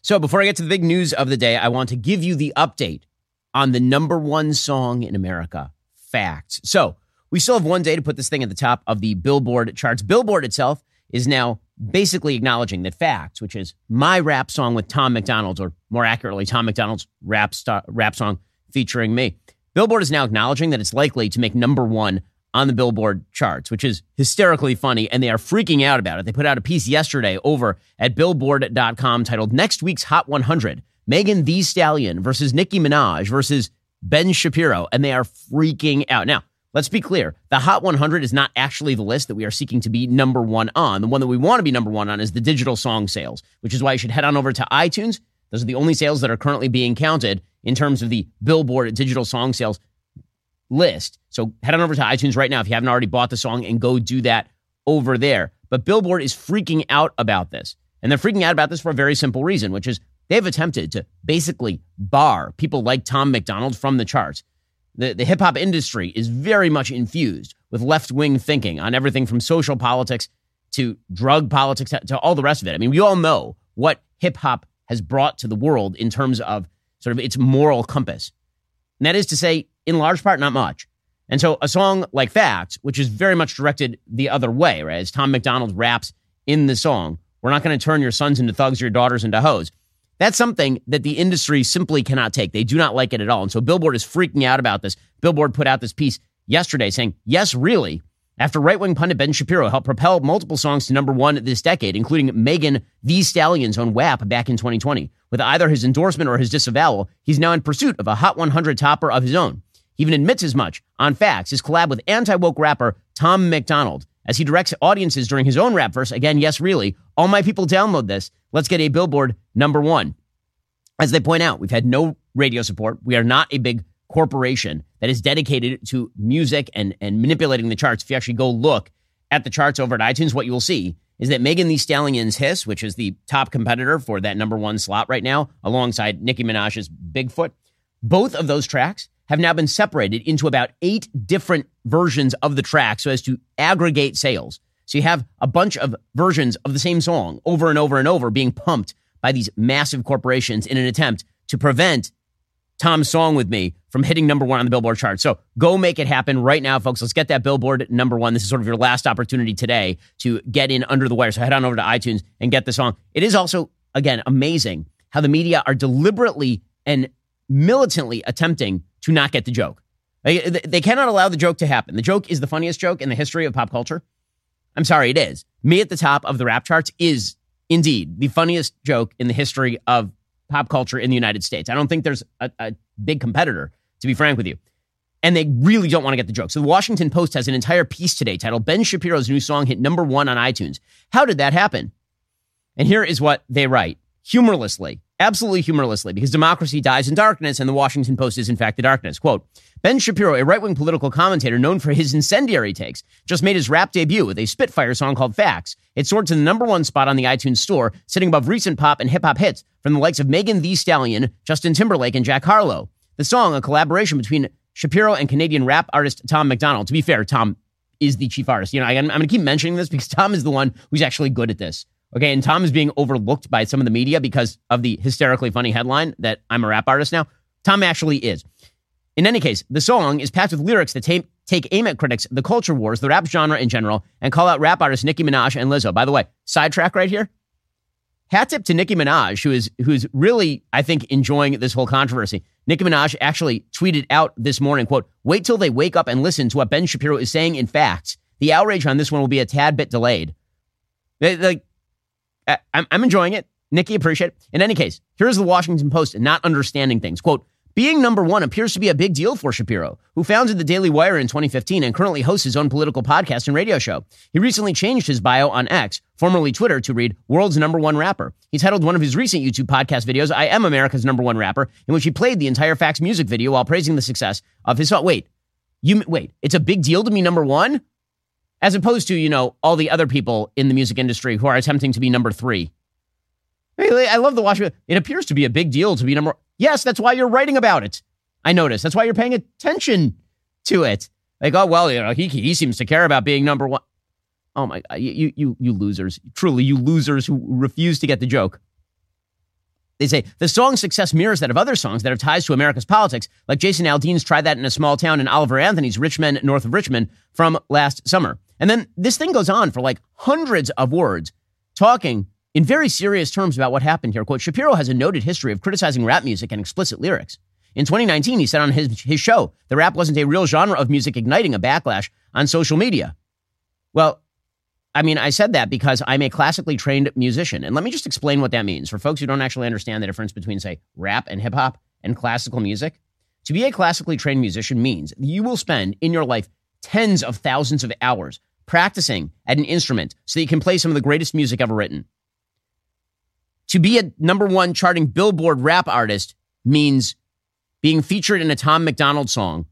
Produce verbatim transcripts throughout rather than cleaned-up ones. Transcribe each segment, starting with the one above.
So before I get to the big news of the day, I want to give you the update on the number one song in America, Facts. So we still have one day to put this thing at the top of the Billboard charts. Billboard itself is now basically acknowledging that Facts, which is my rap song with Tom McDonald, or more accurately, Tom McDonald's rap, star, rap song featuring me, Billboard is now acknowledging that it's likely to make number one on the Billboard charts, which is hysterically funny, and they are freaking out about it. They put out a piece yesterday over at billboard dot com titled Next Week's Hot one hundred, Megan Thee Stallion versus Nicki Minaj versus Ben Shapiro, and they are freaking out. Now, let's be clear. The Hot one hundred is not actually the list that we are seeking to be number one on. The one that we want to be number one on is the digital song sales, which is why you should head on over to iTunes. Those are the only sales that are currently being counted in terms of the Billboard digital song sales list. So head on over to iTunes right now if you haven't already bought the song and go do that over there. But Billboard is freaking out about this. And they're freaking out about this for a very simple reason, which is they've attempted to basically bar people like Tom McDonald from the charts. The, the hip-hop industry is very much infused with left-wing thinking on everything from social politics to drug politics to, to all the rest of it. I mean, we all know what hip-hop has brought to the world in terms of sort of its moral compass. And that is to say, in large part, not much. And so a song like Facts, which is very much directed the other way, right? As Tom McDonald raps in the song, we're not going to turn your sons into thugs, your daughters into hoes. That's something that the industry simply cannot take. They do not like it at all. And so Billboard is freaking out about this. Billboard put out this piece yesterday saying, yes, really, after right-wing pundit Ben Shapiro helped propel multiple songs to number one this decade, including Megan Thee Stallion's on W A P back in twenty twenty. With either his endorsement or his disavowal, he's now in pursuit of a Hot one hundred topper of his own. He even admits as much on Facts, his collab with anti-woke rapper Tom McDonald, as he directs audiences during his own rap verse. Again, yes, really, all my people download this. Let's get a Billboard number one. As they point out, we've had no radio support. We are not a big corporation that is dedicated to music and, and manipulating the charts. If you actually go look at the charts over at iTunes, what you will see is that Megan Thee Stallion's Hiss, which is the top competitor for that number one slot right now, alongside Nicki Minaj's Bigfoot, both of those tracks have now been separated into about eight different versions of the track so as to aggregate sales. So you have a bunch of versions of the same song over and over and over being pumped by these massive corporations in an attempt to prevent Tom's Song with Me from hitting number one on the Billboard chart. So go make it happen right now, folks. Let's get that Billboard number one. This is sort of your last opportunity today to get in under the wire. So head on over to iTunes and get the song. It is also, again, amazing how the media are deliberately and militantly attempting to not get the joke. They, they cannot allow the joke to happen. The joke is the funniest joke in the history of pop culture. I'm sorry, it is. Me at the top of the rap charts is indeed the funniest joke in the history of pop culture in the United States. I don't think there's a, a big competitor, to be frank with you. And they really don't want to get the joke. So the Washington Post has an entire piece today titled Ben Shapiro's new song hit number one on iTunes. How did that happen? And here is what they write. Humorlessly, absolutely humorlessly, because democracy dies in darkness, and the Washington Post is in fact the darkness. Quote, Ben Shapiro, a right-wing political commentator known for his incendiary takes, just made his rap debut with a Spitfire song called Facts. It soared to the number one spot on the iTunes store, sitting above recent pop and hip-hop hits from the likes of Megan Thee Stallion, Justin Timberlake, and Jack Harlow. The song, a collaboration between Shapiro and Canadian rap artist Tom McDonald. To be fair, Tom is the chief artist. You know, I, I'm going to keep mentioning this because Tom is the one who's actually good at this. Okay, and Tom is being overlooked by some of the media because of the hysterically funny headline that I'm a rap artist now. Tom actually is. In any case, the song is packed with lyrics that take, take aim at critics, the culture wars, the rap genre in general, and call out rap artists Nicki Minaj and Lizzo. By the way, sidetrack right here. Hat tip to Nicki Minaj, who is who's really, I think, enjoying this whole controversy. Nicki Minaj actually tweeted out this morning, quote, wait till they wake up and listen to what Ben Shapiro is saying in Facts. The outrage on this one will be a tad bit delayed. Like, I'm, I'm enjoying it. Nicki, appreciate it. In any case, here's the Washington Post not understanding things. Quote, being number one appears to be a big deal for Shapiro, who founded the Daily Wire in twenty fifteen and currently hosts his own political podcast and radio show. He recently changed his bio on X, formerly Twitter, to read world's number one rapper. He titled one of his recent YouTube podcast videos, I Am America's Number One Rapper, in which he played the entire Facts music video while praising the success of his song. Wait, you wait, it's a big deal to be number one? As opposed to, you know, all the other people in the music industry who are attempting to be number three. Hey, I love the Washington. It appears to be a big deal to be number. Yes, that's why you're writing about it. I noticed. That's why you're paying attention to it. Like, oh, well, you know, he he seems to care about being number one. Oh, my God. You, you, you losers. Truly, you losers who refuse to get the joke. They say the song's success mirrors that of other songs that have ties to America's politics, like Jason Aldean's Try That in a Small Town and Oliver Anthony's Rich Men North of Richmond from last summer. And then this thing goes on for like hundreds of words, talking in very serious terms about what happened here. Quote, Shapiro has a noted history of criticizing rap music and explicit lyrics. In twenty nineteen, he said on his, his show, the rap wasn't a real genre of music, igniting a backlash on social media. Well, I mean, I said that because I'm a classically trained musician. And let me just explain what that means for folks who don't actually understand the difference between, say, rap and hip hop and classical music. To be a classically trained musician means you will spend in your life tens of thousands of hours practicing at an instrument so that you can play some of the greatest music ever written. To be a number one charting Billboard rap artist means being featured in a Tom McDonald song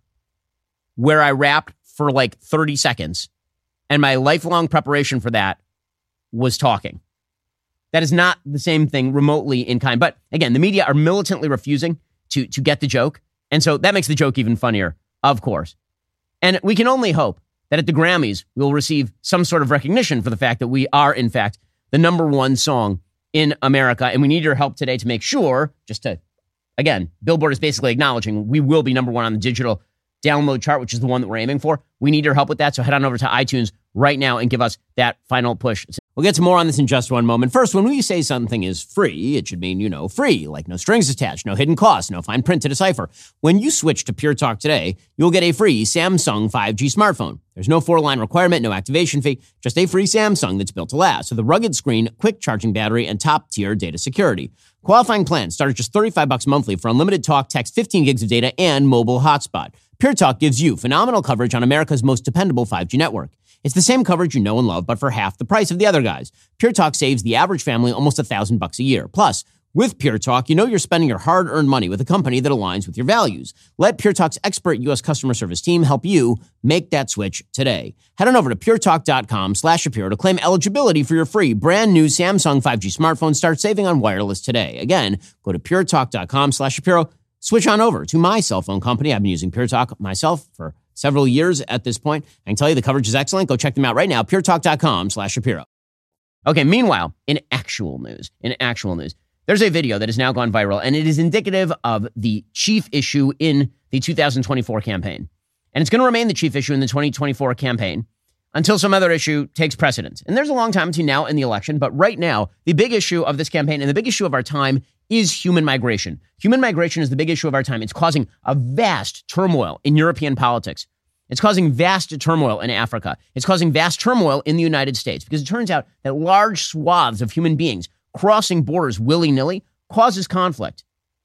where I rapped for like thirty seconds. And my lifelong preparation for that was talking. That is not the same thing remotely in kind. But again, the media are militantly refusing to, to get the joke. And so that makes the joke even funnier, of course. And we can only hope that at the Grammys, we will receive some sort of recognition for the fact that we are, in fact, the number one song in America. And we need your help today to make sure, just to, again, Billboard is basically acknowledging we will be number one on the digital download chart, which is the one that we're aiming for. We need your help with that. So head on over to iTunes right now and give us that final push. We'll get to more on this in just one moment. First, when we say something is free, it should mean, you know, free, like no strings attached, no hidden costs, no fine print to decipher. When you switch to Pure Talk today, you'll get a free Samsung five G smartphone. There's no four-line requirement, no activation fee, just a free Samsung that's built to last. So the rugged screen, quick charging battery, and top-tier data security. Qualifying plans start at just thirty-five bucks monthly for unlimited talk, text, fifteen gigs of data, and mobile hotspot. Pure Talk gives you phenomenal coverage on America's most dependable five G network. It's the same coverage you know and love, but for half the price of the other guys. Pure Talk saves the average family almost a thousand bucks a year. Plus, with Pure Talk, you know you're spending your hard-earned money with a company that aligns with your values. Let Pure Talk's expert U S customer service team help you make that switch today. Head on over to puretalk.com slash Shapiro to claim eligibility for your free brand new Samsung five G smartphone. Start saving on wireless today. Again, go to puretalk.com slash Shapiro. Switch on over to my cell phone company. I've been using Pure Talk myself for several years at this point. I can tell you the coverage is excellent. Go check them out right now. puretalk.com slash Shapiro. Okay, meanwhile, in actual news, in actual news, there's a video that has now gone viral, and it is indicative of the chief issue in the two thousand twenty-four campaign. And it's going to remain the chief issue in the twenty twenty-four campaign until some other issue takes precedence. And there's a long time between now and the election, but right now, the big issue of this campaign and the big issue of our time is human migration. Human migration is the big issue of our time. It's causing a vast turmoil in European politics. It's causing vast turmoil in Africa. It's causing vast turmoil in the United States because it turns out that large swaths of human beings crossing borders willy-nilly causes conflict.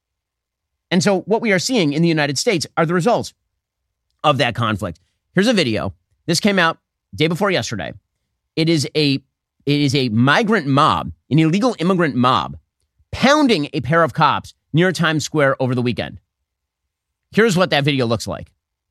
And so what we are seeing in the United States are the results of that conflict. Here's a video. This came out day before yesterday. It is a it is a migrant mob, an illegal immigrant mob, pounding a pair of cops near Times Square over the weekend. Here's what that video looks like.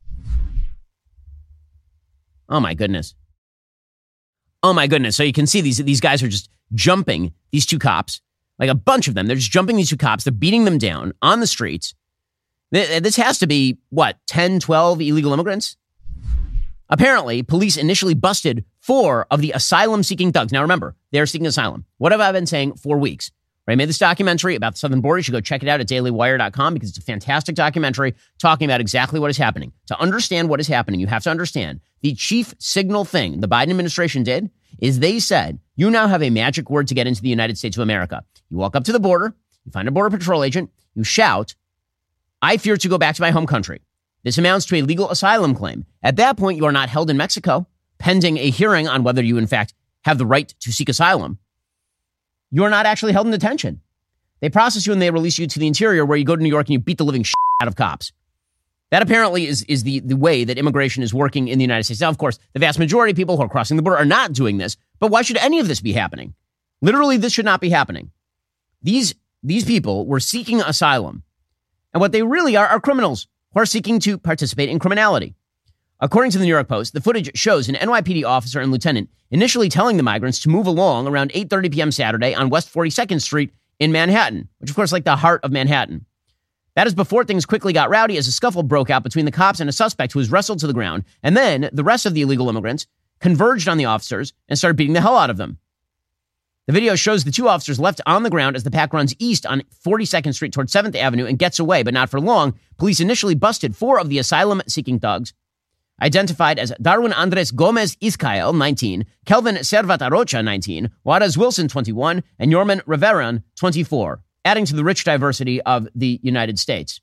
Oh my goodness. Oh my goodness. So you can see these, these guys are just jumping these two cops, like a bunch of them. They're just jumping these two cops. They're beating them down on the streets. This has to be, what, ten, twelve illegal immigrants? Apparently, police initially busted four of the asylum-seeking thugs. Now remember, they're seeking asylum. What have I been saying for weeks? Right, I made this documentary about the southern border. You should go check it out at daily wire dot com because it's a fantastic documentary talking about exactly what is happening. To understand what is happening, you have to understand the chief signal thing the Biden administration did is they said, you now have a magic word to get into the United States of America. You walk up to the border, you find a border patrol agent, you shout, I fear to go back to my home country. This amounts to a legal asylum claim. At that point, you are not held in Mexico, pending a hearing on whether you, in fact, have the right to seek asylum. You are not actually held in detention. They process you and they release you to the interior where you go to New York and you beat the living shit out of cops. That apparently is, is the, the way that immigration is working in the United States. Now, of course, the vast majority of people who are crossing the border are not doing this, but why should any of this be happening? Literally, this should not be happening. These, these people were seeking asylum, and what they really are are criminals who are seeking to participate in criminality. According to the New York Post, the footage shows an N Y P D officer and lieutenant initially telling the migrants to move along around eight thirty p.m. Saturday on West forty-second Street in Manhattan, which of course is like the heart of Manhattan. That is before things quickly got rowdy as a scuffle broke out between the cops and a suspect who was wrestled to the ground, and then the rest of the illegal immigrants converged on the officers and started beating the hell out of them. The video shows the two officers left on the ground as the pack runs east on forty-second Street towards seventh Avenue and gets away, but not for long. Police initially busted four of the asylum-seeking thugs, identified as Darwin Andres Gomez Iscael, nineteen, Kelvin Servat Arocha, nineteen, Juarez Wilson, twenty-one, and Yorman Riveron, twenty-four, adding to the rich diversity of the United States.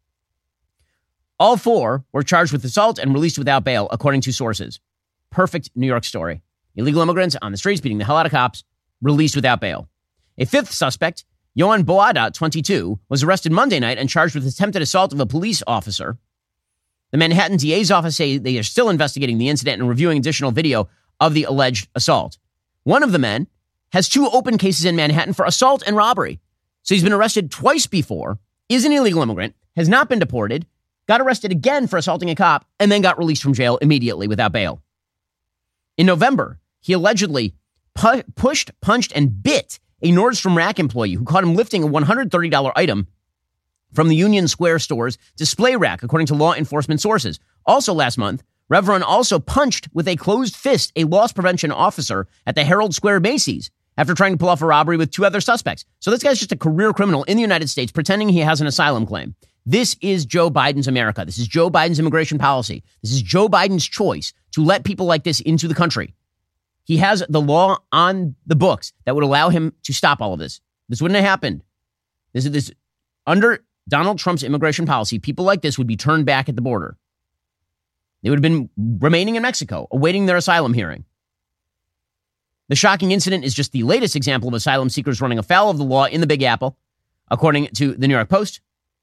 All four were charged with assault and released without bail, according to sources. Perfect New York story. Illegal immigrants on the streets beating the hell out of cops, released without bail. A fifth suspect, Yohan Boada, twenty-two, was arrested Monday night and charged with attempted assault of a police officer. The Manhattan D A's office say they are still investigating the incident and reviewing additional video of the alleged assault. One of the men has two open cases in Manhattan for assault and robbery. So he's been arrested twice before, is an illegal immigrant, has not been deported, got arrested again for assaulting a cop, and then got released from jail immediately without bail. In November, he allegedly pu- pushed, punched, and bit a Nordstrom Rack employee who caught him lifting a one hundred thirty dollars item from the Union Square store's display rack, according to law enforcement sources. Also last month, Reveron also punched with a closed fist a loss prevention officer at the Herald Square Macy's after trying to pull off a robbery with two other suspects. So this guy's just a career criminal in the United States pretending he has an asylum claim. This is Joe Biden's America. This is Joe Biden's immigration policy. This is Joe Biden's choice to let people like this into the country. He has the law on the books that would allow him to stop all of this. This wouldn't have happened. This is this under Donald Trump's immigration policy. People like this would be turned back at the border. They would have been remaining in Mexico, awaiting their asylum hearing. The shocking incident is just the latest example of asylum seekers running afoul of the law in the Big Apple, according to the New York Post.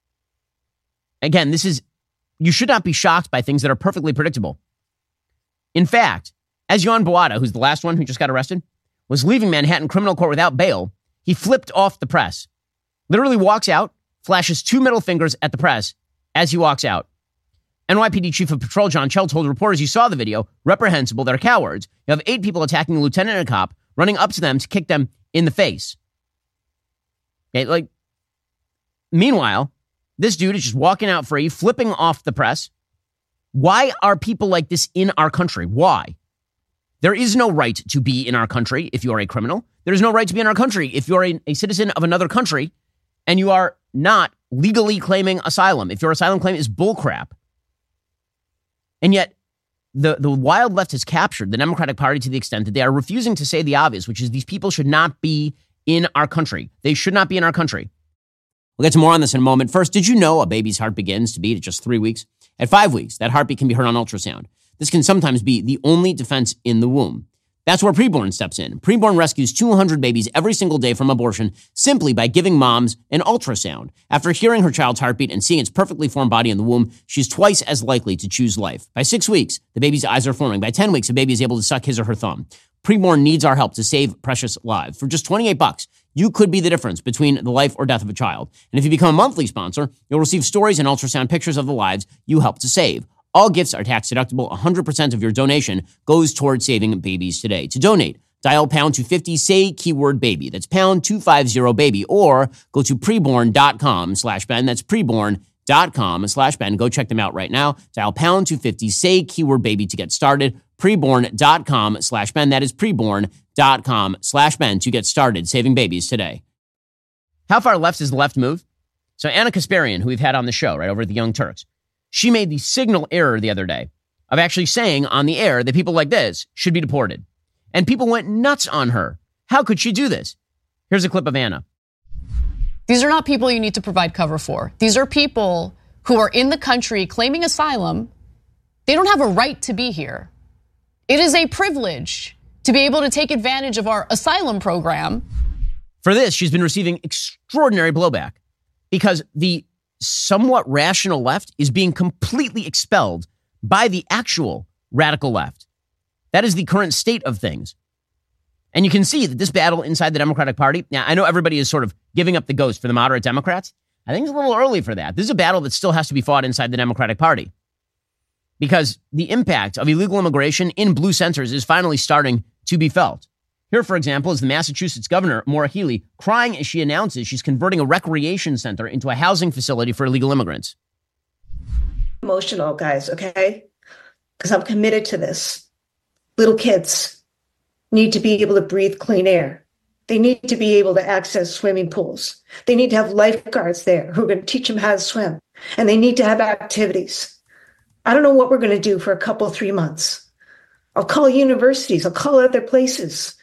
Again, this is, you should not be shocked by things that are perfectly predictable. In fact, as Yohan Boada, who's the last one who just got arrested, was leaving Manhattan criminal court without bail, he flipped off the press. Literally walks out, flashes two middle fingers at the press as he walks out. N Y P D Chief of Patrol John Chell told reporters, you saw the video, reprehensible, they're cowards. You have eight people attacking a lieutenant and a cop, running up to them to kick them in the face. Okay, like, meanwhile, this dude is just walking out free, flipping off the press. Why are people like this in our country? Why? There is no right to be in our country if you are a criminal. There is no right to be in our country if you're a, a citizen of another country and you are not legally claiming asylum. If your asylum claim is bullcrap. And yet, the, the wild left has captured the Democratic Party to the extent that they are refusing to say the obvious, which is these people should not be in our country. They should not be in our country. We'll get to more on this in a moment. First, did you know a baby's heart begins to beat at just three weeks? At five weeks, that heartbeat can be heard on ultrasound. This can sometimes be the only defense in the womb. That's where Preborn steps in. Preborn rescues two hundred babies every single day from abortion simply by giving moms an ultrasound. After hearing her child's heartbeat and seeing its perfectly formed body in the womb, she's twice as likely to choose life. By six weeks, the baby's eyes are forming. By ten weeks, a baby is able to suck his or her thumb. Preborn needs our help to save precious lives. For just twenty-eight bucks, you could be the difference between the life or death of a child. And if you become a monthly sponsor, you'll receive stories and ultrasound pictures of the lives you help to save. All gifts are tax deductible. one hundred percent of your donation goes towards saving babies today. To donate, dial pound two fifty, say keyword baby. That's pound two fifty baby, or go to preborn.com slash Ben. That's preborn.com slash Ben. Go check them out right now. Dial pound two fifty, say keyword baby to get started. Preborn.com slash Ben. That is preborn.com slash Ben to get started saving babies today. How far left is the left move? So Anna Kasparian, who we've had on the show, right, over at the Young Turks, she made the signal error the other day of actually saying on the air that people like this should be deported. And people went nuts on her. How could she do this? Here's a clip of Anna. These are not people you need to provide cover for. These are people who are in the country claiming asylum. They don't have a right to be here. It is a privilege to be able to take advantage of our asylum program. For this, she's been receiving extraordinary blowback because the somewhat rational left is being completely expelled by the actual radical left. That is the current state of things. And you can see that this battle inside the Democratic Party, now I know everybody is sort of giving up the ghost for the moderate Democrats. I think it's a little early for that. This is a battle that still has to be fought inside the Democratic Party because the impact of illegal immigration in blue centers is finally starting to be felt. Here, for example, is the Massachusetts governor, Maura Healey, crying as she announces she's converting a recreation center into a housing facility for illegal immigrants. Emotional, guys, okay? Because I'm committed to this. Little kids need to be able to breathe clean air. They need to be able to access swimming pools. They need to have lifeguards there who are going to teach them how to swim. And they need to have activities. I don't know what we're going to do for a couple, three months. I'll call universities. I'll call other places.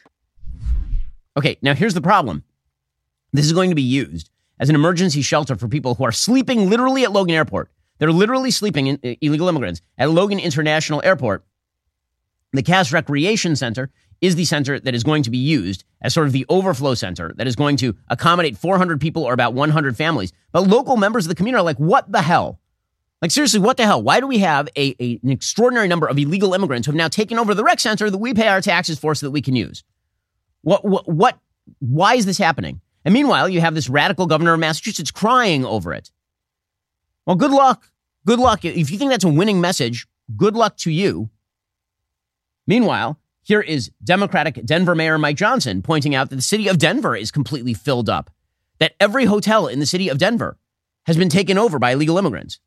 Okay, now here's the problem. This is going to be used as an emergency shelter for people who are sleeping literally at Logan Airport. They're literally sleeping, in, uh, illegal immigrants, at Logan International Airport. The Cass Recreation Center is the center that is going to be used as sort of the overflow center that is going to accommodate four hundred people or about one hundred families. But local members of the community are like, what the hell? Like, seriously, what the hell? Why do we have a, a, an extraordinary number of illegal immigrants who have now taken over the rec center that we pay our taxes for so that we can use? What, what, what, why is this happening? And meanwhile, you have this radical governor of Massachusetts crying over it. Well, good luck. Good luck. If you think that's a winning message, good luck to you. Meanwhile, here is Democratic Denver Mayor Mike Johnson pointing out that the city of Denver is completely filled up, that every hotel in the city of Denver has been taken over by illegal immigrants.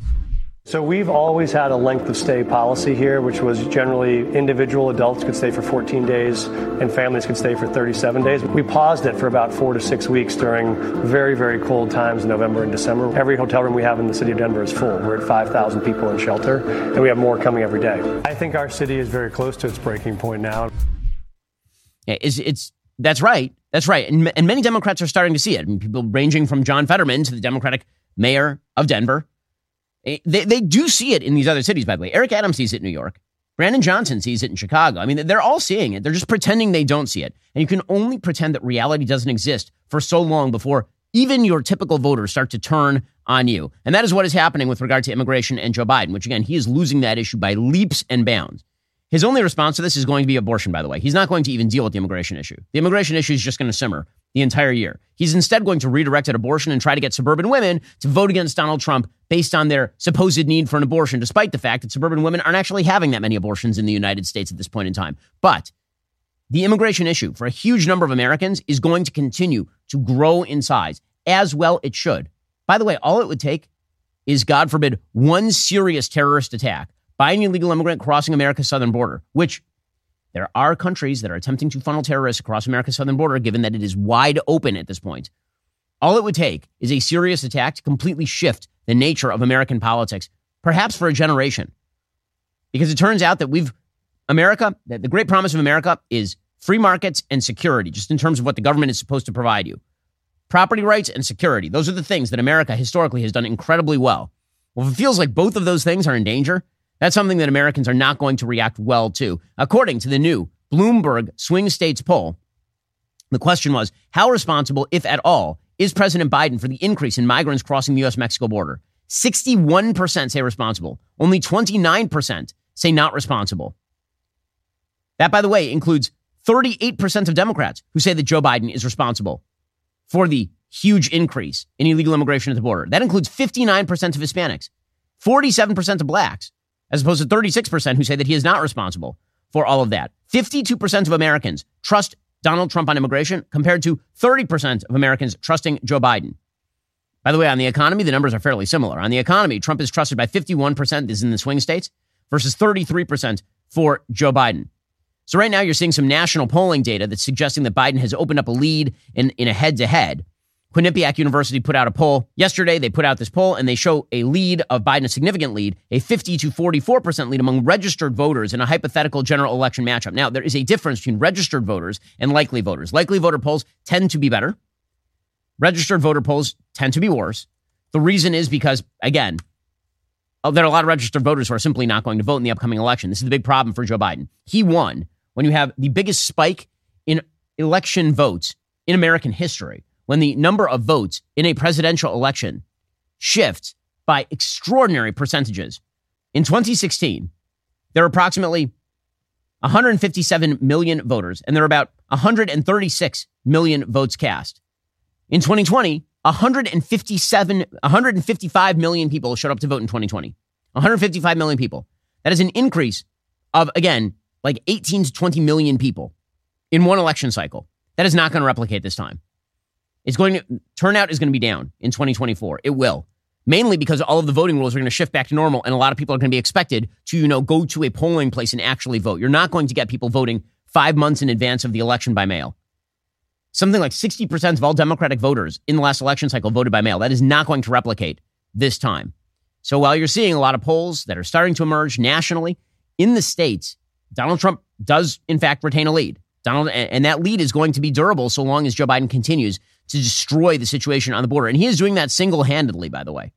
So we've always had a length of stay policy here, which was generally individual adults could stay for fourteen days and families could stay for thirty-seven days. We paused it for about four to six weeks during very, very cold times in November and December. Every hotel room we have in the city of Denver is full. We're at five thousand people in shelter, and we have more coming every day. I think our city is very close to its breaking point now. Yeah, it's, it's that's right. That's right. And, and many Democrats are starting to see it. I mean, people ranging from John Fetterman to the Democratic mayor of Denver. They they do see it in these other cities, by the way. Eric Adams sees it in New York. Brandon Johnson sees it in Chicago. I mean, they're all seeing it. They're just pretending they don't see it. And you can only pretend that reality doesn't exist for so long before even your typical voters start to turn on you. And that is what is happening with regard to immigration and Joe Biden, which, again, he is losing that issue by leaps and bounds. His only response to this is going to be abortion, by the way. He's not going to even deal with the immigration issue. The immigration issue is just going to simmer the entire year. He's instead going to redirect at abortion and try to get suburban women to vote against Donald Trump based on their supposed need for an abortion, despite the fact that suburban women aren't actually having that many abortions in the United States at this point in time. But the immigration issue for a huge number of Americans is going to continue to grow in size, as well it should. By the way, all it would take is, God forbid, one serious terrorist attack by an illegal immigrant crossing America's southern border, which there are countries that are attempting to funnel terrorists across America's southern border, given that it is wide open at this point. All it would take is a serious attack to completely shift the nature of American politics, perhaps for a generation. Because it turns out that we've, America, that the great promise of America is free markets and security, just in terms of what the government is supposed to provide you. Property rights and security. Those are the things that America historically has done incredibly well. Well, if it feels like both of those things are in danger, that's something that Americans are not going to react well to. According to the new Bloomberg Swing States poll, the question was, how responsible, if at all, is President Biden for the increase in migrants crossing the U S Mexico border? sixty-one percent say responsible. Only twenty-nine percent say not responsible. That, by the way, includes thirty-eight percent of Democrats who say that Joe Biden is responsible for the huge increase in illegal immigration at the border. That includes fifty-nine percent of Hispanics, forty-seven percent of blacks, as opposed to thirty-six percent who say that he is not responsible for all of that. fifty-two percent of Americans trust Donald Trump on immigration compared to thirty percent of Americans trusting Joe Biden. By the way, on the economy, the numbers are fairly similar. On the economy, Trump is trusted by fifty-one percent, this is in the swing states, versus thirty-three percent for Joe Biden. So right now you're seeing some national polling data that's suggesting that Biden has opened up a lead in, in a head-to-head. Quinnipiac University put out a poll yesterday. They put out this poll and they show a lead of Biden, a significant lead, a fifty to forty-four percent lead among registered voters in a hypothetical general election matchup. Now, there is a difference between registered voters and likely voters. Likely voter polls tend to be better. Registered voter polls tend to be worse. The reason is because, again, there are a lot of registered voters who are simply not going to vote in the upcoming election. This is the big problem for Joe Biden. He won when you have the biggest spike in election votes in American history, when the number of votes in a presidential election shifts by extraordinary percentages. In twenty sixteen, there were approximately one hundred fifty-seven million voters, and there were about one hundred thirty-six million votes cast. In twenty twenty, one hundred fifty-seven, one hundred fifty-five million people showed up to vote in twenty twenty. one hundred fifty-five million people. That is an increase of, again, like eighteen to twenty million people in one election cycle. That is not going to replicate this time. It's going to, turnout is going to be down in twenty twenty-four. It will. Mainly because all of the voting rules are going to shift back to normal, and a lot of people are going to be expected to, you know, go to a polling place and actually vote. You're not going to get people voting five months in advance of the election by mail. Something like sixty percent of all Democratic voters in the last election cycle voted by mail. That is not going to replicate this time. So while you're seeing a lot of polls that are starting to emerge nationally, in the states, Donald Trump does, in fact, retain a lead. Donald, and that lead is going to be durable so long as Joe Biden continues to destroy the situation on the border. And he is doing that single-handedly, by the way.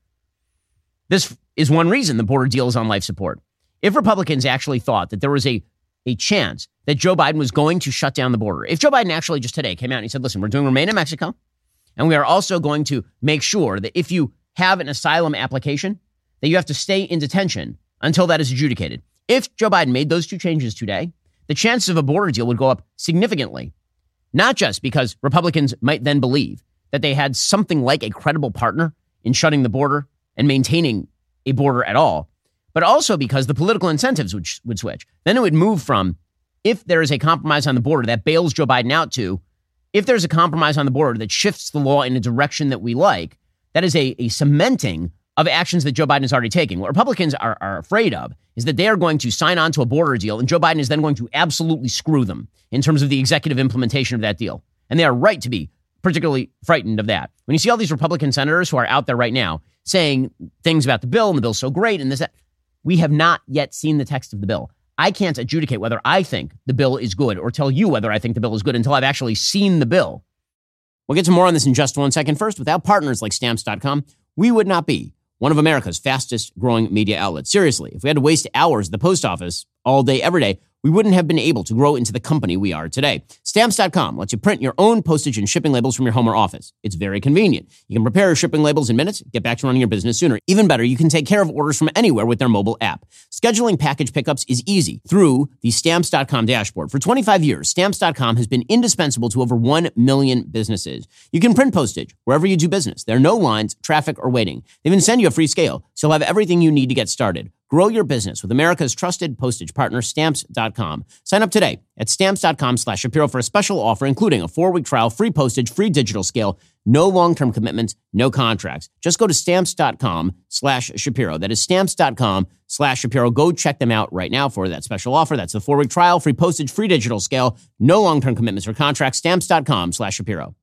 This is one reason the border deal is on life support. If Republicans actually thought that there was a, a chance that Joe Biden was going to shut down the border, if Joe Biden actually just today came out and he said, listen, we're doing Remain in Mexico, and we are also going to make sure that if you have an asylum application, that you have to stay in detention until that is adjudicated. If Joe Biden made those two changes today, the chances of a border deal would go up significantly. Not just because Republicans might then believe that they had something like a credible partner in shutting the border and maintaining a border at all, but also because the political incentives would, would switch. Then it would move from, if there is a compromise on the border that bails Joe Biden out, to, if there's a compromise on the border that shifts the law in a direction that we like, that is a, a cementing of actions that Joe Biden is already taking. What Republicans are, are afraid of is that they are going to sign on to a border deal, and Joe Biden is then going to absolutely screw them in terms of the executive implementation of that deal. And they are right to be particularly frightened of that. When you see all these Republican senators who are out there right now saying things about the bill, and the bill's so great, and this, that, we have not yet seen the text of the bill. I can't adjudicate whether I think the bill is good or tell you whether I think the bill is good until I've actually seen the bill. We'll get to more on this in just one second. First, without partners like Stamps dot com, we would not be one of America's fastest growing media outlets. Seriously, if we had to waste hours at the post office all day, every day, we wouldn't have been able to grow into the company we are today. Stamps dot com lets you print your own postage and shipping labels from your home or office. It's very convenient. You can prepare your shipping labels in minutes, get back to running your business sooner. Even better, you can take care of orders from anywhere with their mobile app. Scheduling package pickups is easy through the Stamps dot com dashboard. For twenty-five years, Stamps dot com has been indispensable to over one million businesses. You can print postage wherever you do business. There are no lines, traffic, or waiting. They even send you a free scale, so you'll have everything you need to get started. Grow your business with America's trusted postage partner, Stamps dot com. Sign up today at Stamps dot com slash Shapiro for a special offer, including a four-week trial, free postage, free digital scale, no long-term commitments, no contracts. Just go to Stamps dot com slash Shapiro. That is Stamps dot com slash Shapiro. Go check them out right now for that special offer. That's the four-week trial, free postage, free digital scale, no long-term commitments or contracts. Stamps dot com slash Shapiro.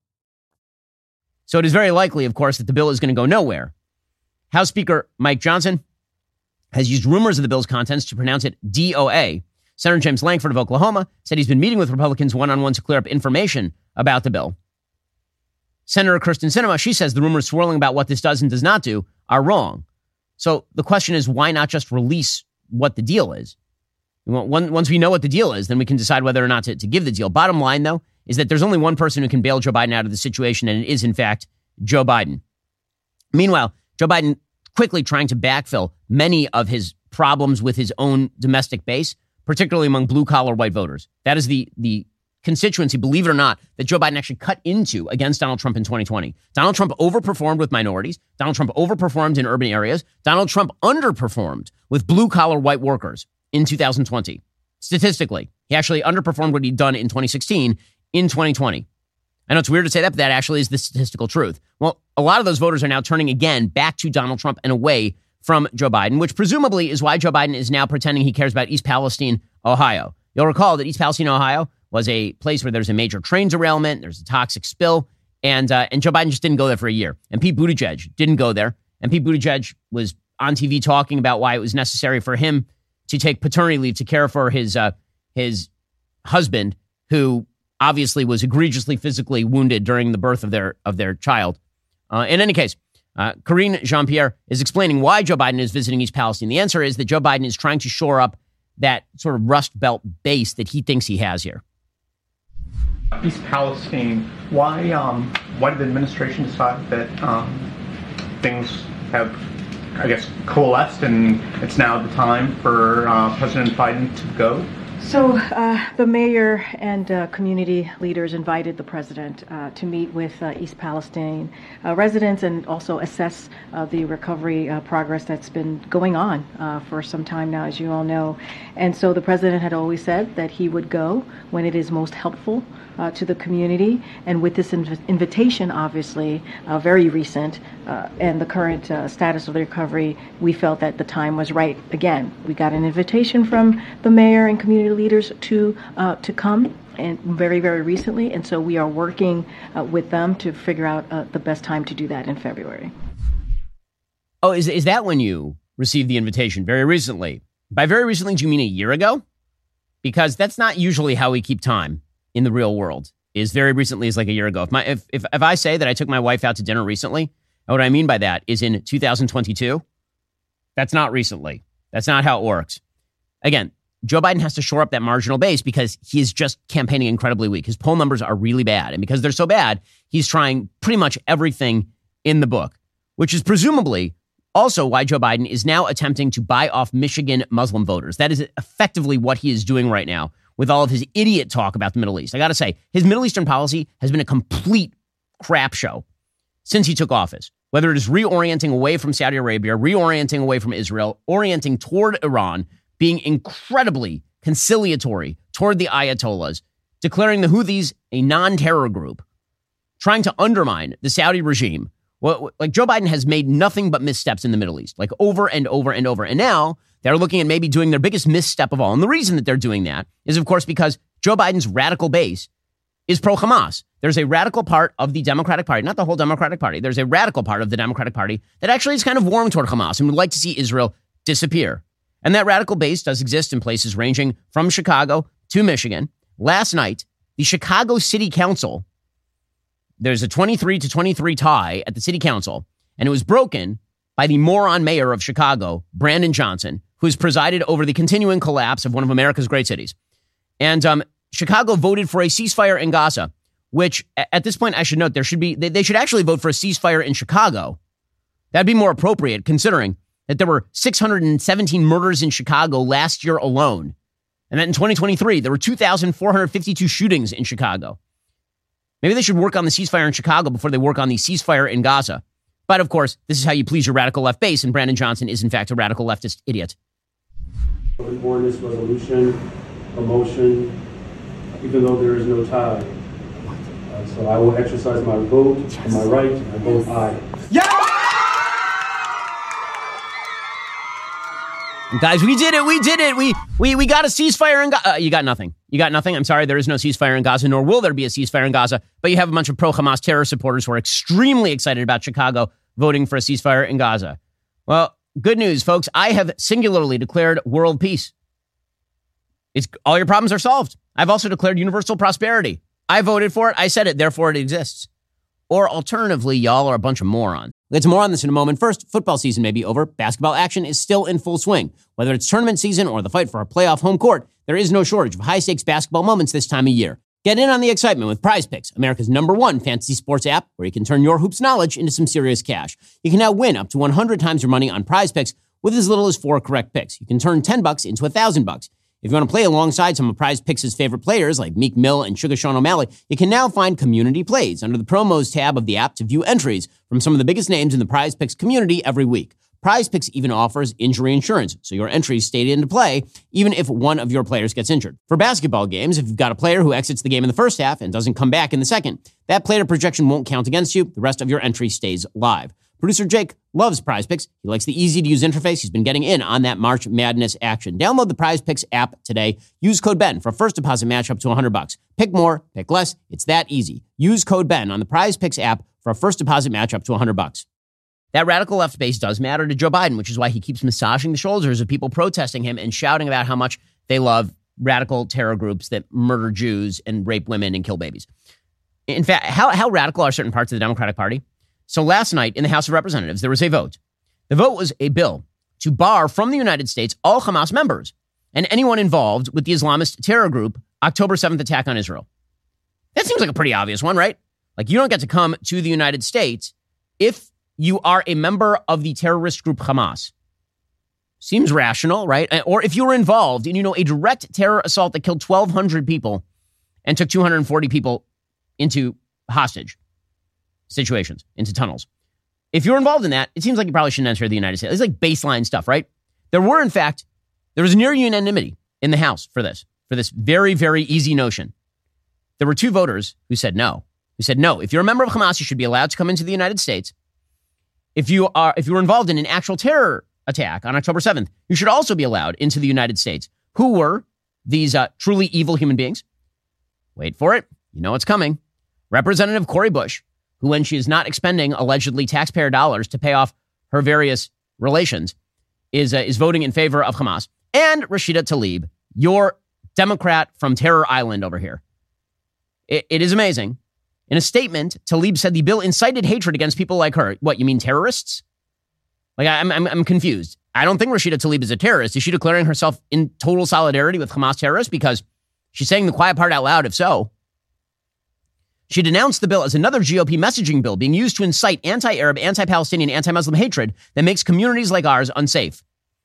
So it is very likely, of course, that the bill is going to go nowhere. House Speaker Mike Johnson has used rumors of the bill's contents to pronounce it D O A. Senator James Lankford of Oklahoma said he's been meeting with Republicans one-on-one to clear up information about the bill. Senator Kyrsten Sinema, she says the rumors swirling about what this does and does not do are wrong. So the question is, why not just release what the deal is? Once we know what the deal is, then we can decide whether or not to, to give the deal. Bottom line, though, is that there's only one person who can bail Joe Biden out of the situation, and it is, in fact, Joe Biden. Meanwhile, Joe Biden quickly trying to backfill many of his problems with his own domestic base, particularly among blue-collar white voters. That is the, the constituency, believe it or not, that Joe Biden actually cut into against Donald Trump in twenty twenty. Donald Trump overperformed with minorities. Donald Trump overperformed in urban areas. Donald Trump underperformed with blue-collar white workers in two thousand twenty. Statistically, he actually underperformed what he'd done in twenty sixteen in twenty twenty. I know it's weird to say that, but that actually is the statistical truth. Well, a lot of those voters are now turning again back to Donald Trump and away from Joe Biden, which presumably is why Joe Biden is now pretending he cares about East Palestine, Ohio. You'll recall that East Palestine, Ohio was a place where there's a major train derailment, there's a toxic spill, and uh, and Joe Biden just didn't go there for a year. And Pete Buttigieg didn't go there. And Pete Buttigieg was on T V talking about why it was necessary for him to take paternity leave to care for his uh, his husband, who obviously was egregiously physically wounded during the birth of their of their child. Uh, in any case, uh, Karine Jean-Pierre is explaining why Joe Biden is visiting East Palestine. The answer is that Joe Biden is trying to shore up that sort of Rust Belt base that he thinks he has here. East Palestine, why um, why did the administration decide that um, things have, I guess, coalesced and it's now the time for uh, President Biden to go? So uh, the mayor and uh, community leaders invited the president uh, to meet with uh, East Palestine uh, residents and also assess uh, the recovery uh, progress that's been going on uh, for some time now, as you all know. And so the president had always said that he would go when it is most helpful uh, to the community. And with this inv- invitation, obviously, uh, very recent, uh, and the current uh, status of the recovery, we felt that the time was right again. We got an invitation from the mayor and community leaders to uh, to come and very, very recently. And so we are working uh, with them to figure out uh, the best time to do that in February. Oh, is is that when you received the invitation? Very recently. By very recently, do you mean a year ago? Because that's not usually how we keep time in the real world. Is very recently is like a year ago. If my if if, if I say that I took my wife out to dinner recently, and what I mean by that is in two thousand twenty-two, that's not recently. That's not how it works. Again, Joe Biden has to shore up that marginal base because he is just campaigning incredibly weak. His poll numbers are really bad. And because they're so bad, he's trying pretty much everything in the book, which is presumably also why Joe Biden is now attempting to buy off Michigan Muslim voters. That is effectively what he is doing right now with all of his idiot talk about the Middle East. I got to say, his Middle Eastern policy has been a complete crap show since he took office, whether it is reorienting away from Saudi Arabia, reorienting away from Israel, orienting toward Iran, being incredibly conciliatory toward the Ayatollahs, declaring the Houthis a non-terror group, trying to undermine the Saudi regime. Well, like Joe Biden has made nothing but missteps in the Middle East, like over and over and over. And now they're looking at maybe doing their biggest misstep of all. And the reason that they're doing that is, of course, because Joe Biden's radical base is pro-Hamas. There's a radical part of the Democratic Party, not the whole Democratic Party. There's a radical part of the Democratic Party that actually is kind of warm toward Hamas and would like to see Israel disappear. And that radical base does exist in places ranging from Chicago to Michigan. Last night, the Chicago City Council, there's a twenty-three to twenty-three tie at the city council, and it was broken by the moron mayor of Chicago, Brandon Johnson, who's presided over the continuing collapse of one of America's great cities. And um, Chicago voted for a ceasefire in Gaza, which at this point, I should note, there should be, they, they should actually vote for a ceasefire in Chicago. That'd be more appropriate, considering that there were six hundred seventeen murders in Chicago last year alone. And that in twenty twenty-three, there were two thousand four hundred fifty-two shootings in Chicago. Maybe they should work on the ceasefire in Chicago before they work on the ceasefire in Gaza. But of course, this is how you please your radical left base, and Brandon Johnson is in fact a radical leftist idiot. For this resolution, a motion, even though there is no tie. Uh, so I will exercise my vote and my right. I vote aye. Yeah! Guys, we did it. We did it. We we we got a ceasefire in Gaza. Uh, you got nothing. You got nothing. I'm sorry. There is no ceasefire in Gaza, nor will there be a ceasefire in Gaza. But you have a bunch of pro-Hamas terror supporters who are extremely excited about Chicago voting for a ceasefire in Gaza. Well, good news, folks. I have singularly declared world peace. It's all your problems are solved. I've also declared universal prosperity. I voted for it. I said it. Therefore, it exists. Or alternatively, y'all are a bunch of morons. We'll get to more on this in a moment. First, football season may be over. Basketball action is still in full swing. Whether it's tournament season or the fight for a playoff home court, there is no shortage of high-stakes basketball moments this time of year. Get in on the excitement with Prize Picks, America's number one fantasy sports app, where you can turn your hoops knowledge into some serious cash. You can now win up to one hundred times your money on Prize Picks with as little as four correct picks. You can turn ten bucks into one thousand bucks. If you want to play alongside some of Prize Picks' favorite players like Meek Mill and Sugar Sean O'Malley, you can now find Community Plays under the Promos tab of the app to view entries from some of the biggest names in the Prize Picks community every week. Prize Picks even offers injury insurance, so your entries stay into play even if one of your players gets injured. For basketball games, if you've got a player who exits the game in the first half and doesn't come back in the second, that player projection won't count against you. The rest of your entry stays live. Producer Jake loves Prize Picks. He likes the easy-to-use interface. He's been getting in on that March Madness action. Download the Prize Picks app today. Use code Ben for a first deposit match up to one hundred bucks. Pick more, pick less. It's that easy. Use code Ben on the Prize Picks app for a first deposit match up to one hundred bucks. That radical left base does matter to Joe Biden, which is why he keeps massaging the shoulders of people protesting him and shouting about how much they love radical terror groups that murder Jews and rape women and kill babies. In fact, how, how radical are certain parts of the Democratic Party? So last night in the House of Representatives, there was a vote. The vote was a bill to bar from the United States all Hamas members and anyone involved with the Islamist terror group October seventh attack on Israel. That seems like a pretty obvious one, right? Like you don't get to come to the United States if you are a member of the terrorist group Hamas. Seems rational, right? Or if you were involved in, you know, a direct terror assault that killed twelve hundred people and took two hundred forty people into hostage situations, into tunnels. If you're involved in that, it seems like you probably shouldn't enter the United States. It's like baseline stuff, right? There were, in fact, there was near unanimity in the House for this, for this very, very easy notion. There were two voters who said no, who said no. If you're a member of Hamas, you should be allowed to come into the United States. If you are, if you were involved in an actual terror attack on October seventh, you should also be allowed into the United States. Who were these uh, truly evil human beings? wait for it, you know it's coming, Representative Cori Bush, who, when she is not expending allegedly taxpayer dollars to pay off her various relations, is uh, is voting in favor of Hamas, and Rashida Tlaib, your Democrat from Terror Island over here. It, it is amazing. In a statement, Tlaib said the bill incited hatred against people like her. What, you mean terrorists? Like, I'm, I'm, I'm confused. I don't think Rashida Tlaib is a terrorist. Is she declaring herself in total solidarity with Hamas terrorists? Because she's saying the quiet part out loud, if so. She denounced the bill as another G O P messaging bill being used to incite anti-Arab, anti-Palestinian, anti-Muslim hatred that makes communities like ours unsafe.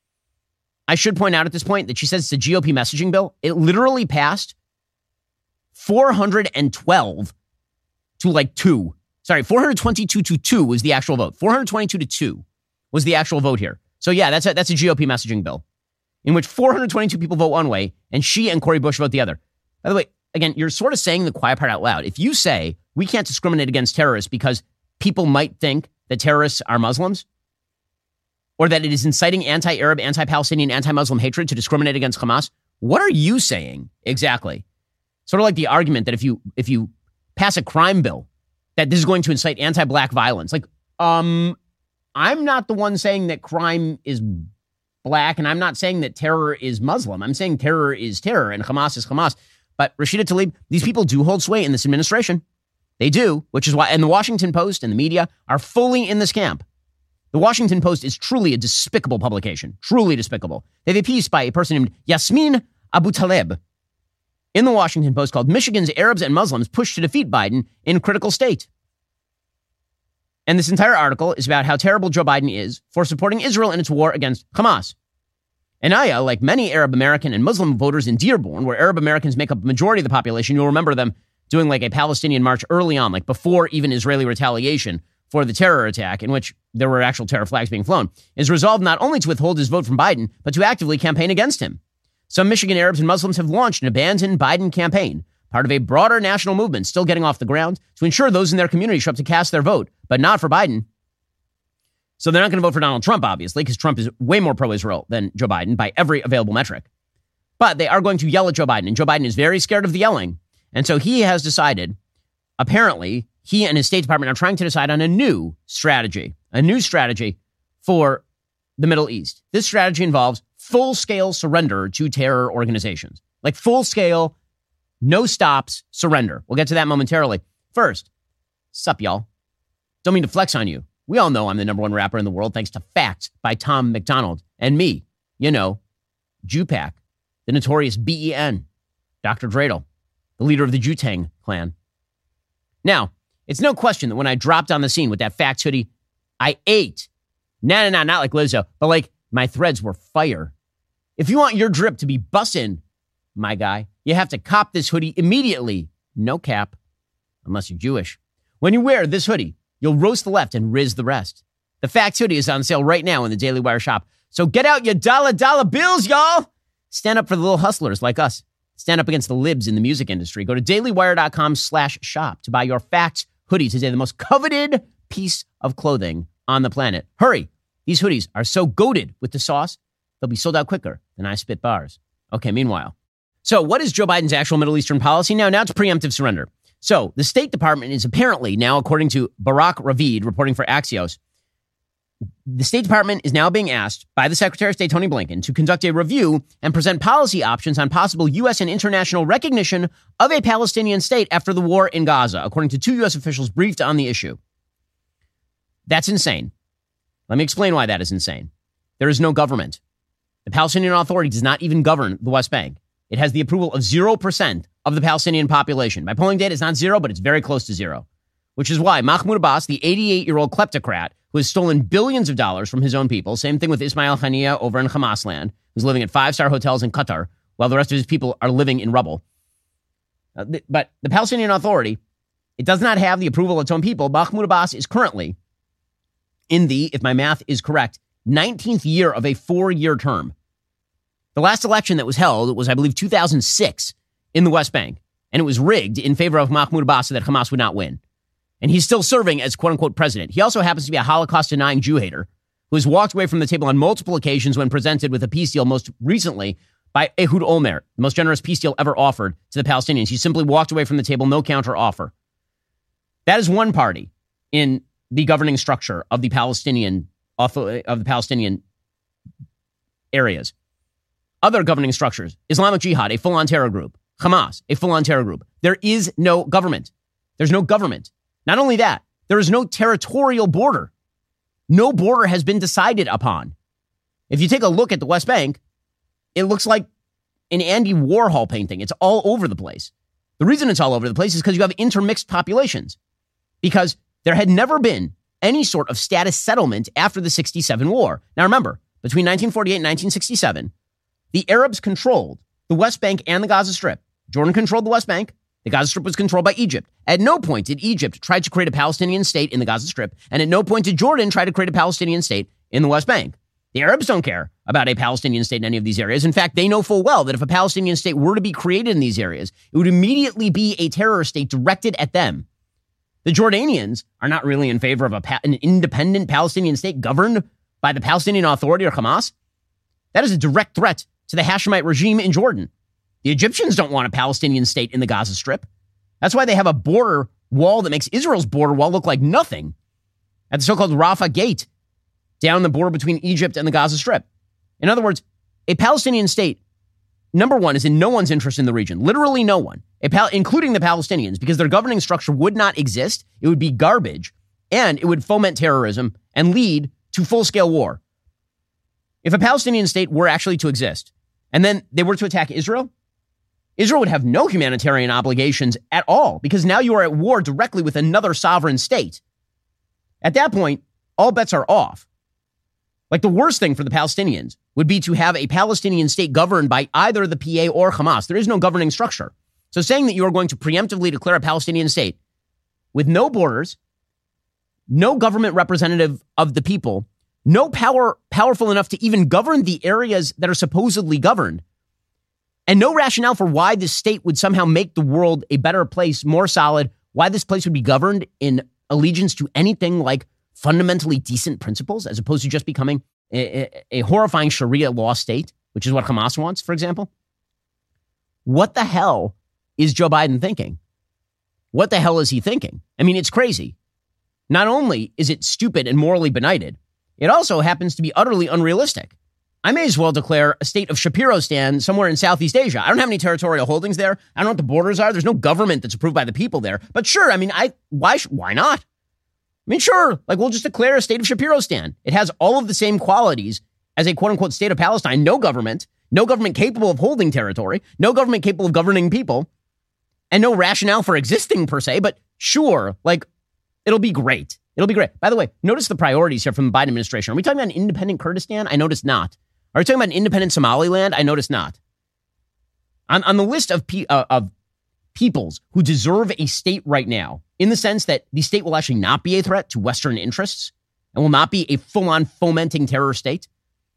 I should point out at this point that she says it's a G O P messaging bill. It literally passed four hundred twelve to like two. Sorry, four hundred twenty-two to two was the actual vote. four hundred twenty-two to two was the actual vote here. So yeah, that's a, that's a G O P messaging bill in which four hundred twenty-two people vote one way and she and Cori Bush vote the other. By the way, again, you're sort of saying the quiet part out loud. If you say we can't discriminate against terrorists because people might think that terrorists are Muslims, or that it is inciting anti-Arab, anti-Palestinian, anti-Muslim hatred to discriminate against Hamas, what are you saying exactly? Sort of like the argument that if you if you pass a crime bill, that this is going to incite anti-black violence. Like, um, I'm not the one saying that crime is black, and I'm not saying that terror is Muslim. I'm saying terror is terror, and Hamas is Hamas. But Rashida Tlaib, these people do hold sway in this administration. They do, which is why, and the Washington Post and the media are fully in this camp. The Washington Post is truly a despicable publication, truly despicable. They have a piece by a person named Yasmin Abu Taleb in the Washington Post called Michigan's Arabs and Muslims Push to Defeat Biden in Critical State. And this entire article is about how terrible Joe Biden is for supporting Israel in its war against Hamas. Anaya, like many Arab American and Muslim voters in Dearborn, where Arab Americans make up a majority of the population, you'll remember them doing like a Palestinian march early on, like before even Israeli retaliation for the terror attack, in which there were actual terror flags being flown, is resolved not only to withhold his vote from Biden, but to actively campaign against him. Some Michigan Arabs and Muslims have launched an Abandon Biden campaign, part of a broader national movement still getting off the ground, to ensure those in their community show up to cast their vote, but not for Biden. So they're not going to vote for Donald Trump, obviously, because Trump is way more pro-Israel than Joe Biden by every available metric. But they are going to yell at Joe Biden, and Joe Biden is very scared of the yelling. And so he has decided, apparently, he and his State Department are trying to decide on a new strategy, a new strategy for the Middle East. This strategy involves full-scale surrender to terror organizations, like full-scale, no stops surrender. We'll get to that momentarily. First, sup, y'all? Don't mean to flex on you. We all know I'm the number one rapper in the world, thanks to Facts by Tom McDonald and me, you know, Jupac, the notorious B E N, Doctor Dreidel, the leader of the Jutang clan. Now, it's no question that when I dropped on the scene with that Facts hoodie, I ate. No, no, no, not like Lizzo, but like my threads were fire. If you want your drip to be bussin', my guy, you have to cop this hoodie immediately. No cap, unless you're Jewish. When you wear this hoodie, you'll roast the left and riz the rest. The Facts hoodie is on sale right now in the Daily Wire shop. So get out your dollar dollar bills, y'all. Stand up for the little hustlers like us. Stand up against the libs in the music industry. Go to dailywire.com slash shop to buy your Facts hoodie today, the most coveted piece of clothing on the planet. Hurry. These hoodies are so goated with the sauce, they'll be sold out quicker than I spit bars. Okay, meanwhile. So what is Joe Biden's actual Middle Eastern policy now? Now it's preemptive surrender. So the State Department is apparently now, according to Barak Ravid, reporting for Axios, the State Department is now being asked by the Secretary of State, Tony Blinken, to conduct a review and present policy options on possible U S and international recognition of a Palestinian state after the war in Gaza, according to two U S officials briefed on the issue. That's insane. Let me explain why that is insane. There is no government. The Palestinian Authority does not even govern the West Bank. It has the approval of zero percent of the Palestinian population. By polling data, it's not zero, but it's very close to zero, which is why Mahmoud Abbas, the eighty-eight-year-old kleptocrat who has stolen billions of dollars from his own people, same thing with Ismail Haniyeh over in Hamas land, who's living at five-star hotels in Qatar, while the rest of his people are living in rubble. Uh, th- but the Palestinian Authority, it does not have the approval of its own people. Mahmoud Abbas is currently in the, if my math is correct, nineteenth year of a four-year term. The last election that was held was, I believe, two thousand six in the West Bank, and it was rigged in favor of Mahmoud Abbas so that Hamas would not win. And he's still serving as quote-unquote president. He also happens to be a Holocaust-denying Jew hater who has walked away from the table on multiple occasions when presented with a peace deal, most recently by Ehud Olmert, the most generous peace deal ever offered to the Palestinians. He simply walked away from the table, no counter offer. That is one party in the governing structure of the Palestinian of the Palestinian areas. Other governing structures: Islamic Jihad, a full-on terror group; Hamas, a full-on terror group. There is no government. There's no government. Not only that, there is no territorial border. No border has been decided upon. If you take a look at the West Bank, it looks like an Andy Warhol painting. It's all over the place. The reason it's all over the place is because you have intermixed populations. Because there had never been any sort of status settlement after the sixty-seven war. Now remember, between nineteen forty-eight and nineteen sixty-seven, the Arabs controlled the West Bank and the Gaza Strip. Jordan controlled the West Bank. The Gaza Strip was controlled by Egypt. At no point did Egypt try to create a Palestinian state in the Gaza Strip, and at no point did Jordan try to create a Palestinian state in the West Bank. The Arabs don't care about a Palestinian state in any of these areas. In fact, they know full well that if a Palestinian state were to be created in these areas, it would immediately be a terror state directed at them. The Jordanians are not really in favor of a pa- an independent Palestinian state governed by the Palestinian Authority or Hamas. That is a direct threat to the Hashemite regime in Jordan. The Egyptians don't want a Palestinian state in the Gaza Strip. That's why they have a border wall that makes Israel's border wall look like nothing at the so-called Rafah Gate down the border between Egypt and the Gaza Strip. In other words, a Palestinian state, number one, is in no one's interest in the region. Literally no one, a Pal- including the Palestinians, because their governing structure would not exist. It would be garbage, and it would foment terrorism and lead to full-scale war. If a Palestinian state were actually to exist, and then they were to attack Israel, Israel would have no humanitarian obligations at all, because now you are at war directly with another sovereign state. At that point, all bets are off. Like, the worst thing for the Palestinians would be to have a Palestinian state governed by either the P A or Hamas. There is no governing structure. So saying that you are going to preemptively declare a Palestinian state with no borders, no government representative of the people, no power powerful enough to even govern the areas that are supposedly governed, and no rationale for why this state would somehow make the world a better place, more solid, why this place would be governed in allegiance to anything like fundamentally decent principles, as opposed to just becoming a, a, a horrifying Sharia law state, which is what Hamas wants, for example. What the hell is Joe Biden thinking? What the hell is he thinking? I mean, it's crazy. Not only is it stupid and morally benighted, it also happens to be utterly unrealistic. I may as well declare a state of Shapiristan somewhere in Southeast Asia. I don't have any territorial holdings there. I don't know what the borders are. There's no government that's approved by the people there. But sure, I mean, I why why not? I mean, sure, like, we'll just declare a state of Shapiristan. It has all of the same qualities as a quote-unquote state of Palestine. No government, no government capable of holding territory, no government capable of governing people, and no rationale for existing per se. But sure, like, it'll be great. It'll be great. By the way, notice the priorities here from the Biden administration. Are we talking about an independent Kurdistan? I noticed not. Are we talking about an independent Somaliland? I noticed not. On, on the list of, pe- uh, of peoples who deserve a state right now, in the sense that the state will actually not be a threat to Western interests and will not be a full-on fomenting terror state,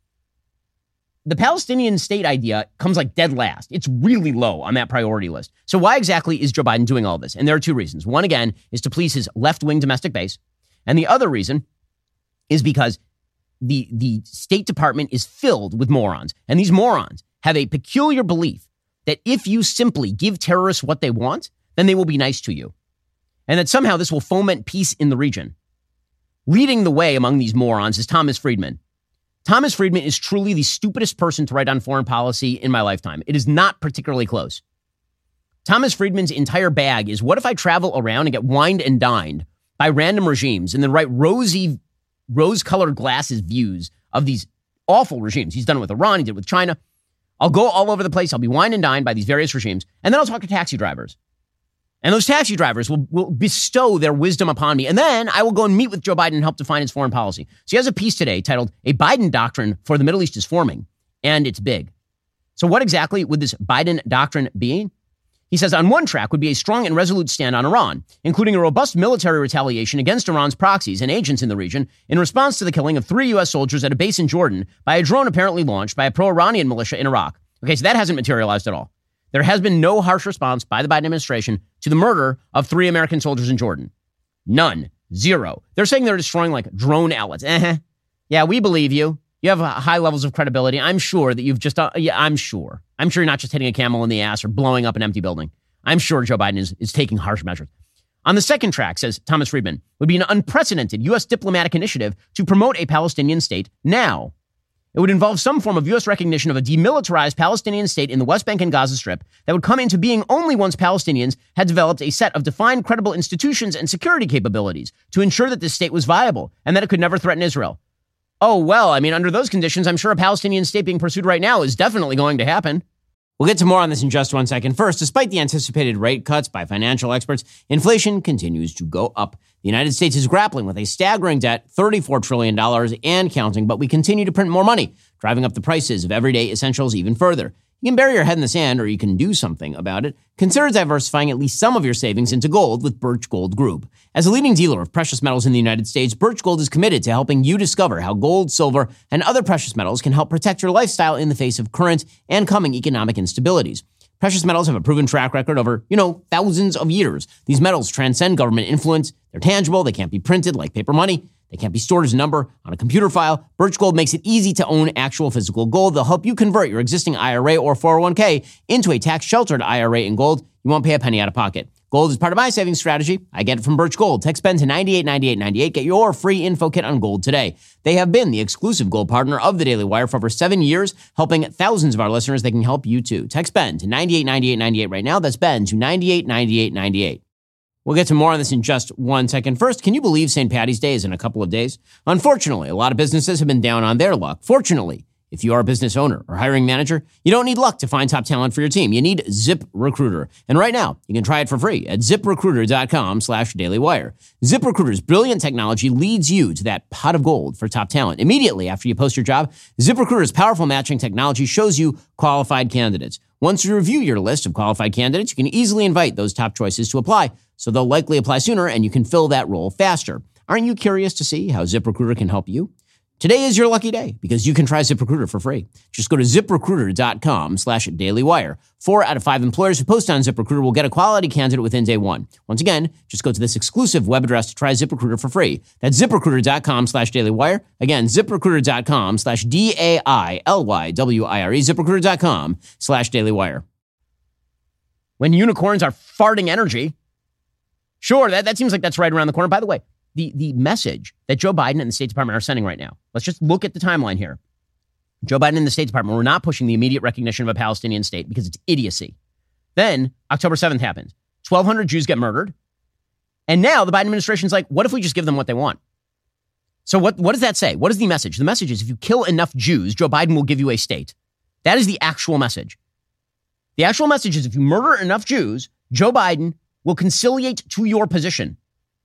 the Palestinian state idea comes like dead last. It's really low on that priority list. So why exactly is Joe Biden doing all this? And there are two reasons. One, again, is to please his left-wing domestic base. And the other reason is because the, the State Department is filled with morons. And these morons have a peculiar belief that if you simply give terrorists what they want, then they will be nice to you. And that somehow this will foment peace in the region. Leading the way among these morons is Thomas Friedman. Thomas Friedman is truly the stupidest person to write on foreign policy in my lifetime. It is not particularly close. Thomas Friedman's entire bag is, what if I travel around and get wined and dined by random regimes and then write rosy, rose-colored glasses views of these awful regimes. He's done it with Iran. He did it with China. I'll go all over the place. I'll be wined and dined by these various regimes. And then I'll talk to taxi drivers. And those taxi drivers will, will bestow their wisdom upon me. And then I will go and meet with Joe Biden and help define his foreign policy. So he has a piece today titled "A Biden Doctrine for the Middle East is Forming." And it's big. So what exactly would this Biden doctrine be? He says on one track would be a strong and resolute stand on Iran, including a robust military retaliation against Iran's proxies and agents in the region in response to the killing of three U S soldiers at a base in Jordan by a drone apparently launched by a pro-Iranian militia in Iraq. Okay, so that hasn't materialized at all. There has been no harsh response by the Biden administration to the murder of three American soldiers in Jordan. None. Zero. They're saying they're destroying like drone outlets. Uh-huh. Yeah, we believe you. You have high levels of credibility. I'm sure that you've just, uh, yeah, I'm sure. I'm sure you're not just hitting a camel in the ass or blowing up an empty building. I'm sure Joe Biden is, is taking harsh measures. On the second track, says Thomas Friedman, would be an unprecedented U S diplomatic initiative to promote a Palestinian state now. It would involve some form of U S recognition of a demilitarized Palestinian state in the West Bank and Gaza Strip that would come into being only once Palestinians had developed a set of defined, credible institutions and security capabilities to ensure that this state was viable and that it could never threaten Israel. Oh, well, I mean, under those conditions, I'm sure a Palestinian state being pursued right now is definitely going to happen. We'll get to more on this in just one second. First, despite the anticipated rate cuts by financial experts, inflation continues to go up. The United States is grappling with a staggering debt, thirty-four trillion dollars and counting, but we continue to print more money, driving up the prices of everyday essentials even further. You can bury your head in the sand, or you can do something about it. Consider diversifying at least some of your savings into gold with Birch Gold Group. As a leading dealer of precious metals in the United States, Birch Gold is committed to helping you discover how gold, silver, and other precious metals can help protect your lifestyle in the face of current and coming economic instabilities. Precious metals have a proven track record over, you know, thousands of years. These metals transcend government influence. They're tangible. They can't be printed like paper money. They can't be stored as a number on a computer file. Birch Gold makes it easy to own actual physical gold. They'll help you convert your existing I R A or four oh one k into a tax-sheltered I R A in gold. You won't pay a penny out of pocket. Gold is part of my savings strategy. I get it from Birch Gold. Text Ben to nine eight nine eight nine eight. Get your free info kit on gold today. They have been the exclusive gold partner of the Daily Wire for over seven years, helping thousands of our listeners. They can help you too. Text Ben to nine eight nine eight nine eight right now. That's Ben to nine eight nine eight nine eight. We'll get to more on this in just one second. First, can you believe Saint Patty's Day is in a couple of days? Unfortunately, a lot of businesses have been down on their luck. Fortunately, if you are a business owner or hiring manager, you don't need luck to find top talent for your team. You need ZipRecruiter. And right now, you can try it for free at ZipRecruiter.com slash DailyWire. ZipRecruiter's brilliant technology leads you to that pot of gold for top talent. Immediately after you post your job, ZipRecruiter's powerful matching technology shows you qualified candidates. Once you review your list of qualified candidates, you can easily invite those top choices to apply, so they'll likely apply sooner and you can fill that role faster. Aren't you curious to see how ZipRecruiter can help you? Today is your lucky day because you can try ZipRecruiter for free. Just go to ZipRecruiter.com slash DailyWire. Four out of five employers who post on ZipRecruiter will get a quality candidate within day one. Once again, just go to this exclusive web address to try ZipRecruiter for free. That's ZipRecruiter.com slash DailyWire. Again, ZipRecruiter.com slash D-A-I-L-Y-W-I-R-E. ZipRecruiter.com slash DailyWire. When unicorns are farting energy, sure, that, that seems like that's right around the corner. By the way, The, the message that Joe Biden and the State Department are sending right now, let's just look at the timeline here. Joe Biden and the State Department were not pushing the immediate recognition of a Palestinian state because it's idiocy. Then October seventh happens. twelve hundred Jews get murdered. And now the Biden administration's like, what if we just give them what they want? So what, what does that say? What is the message? The message is if you kill enough Jews, Joe Biden will give you a state. That is the actual message. The actual message is if you murder enough Jews, Joe Biden will conciliate to your position.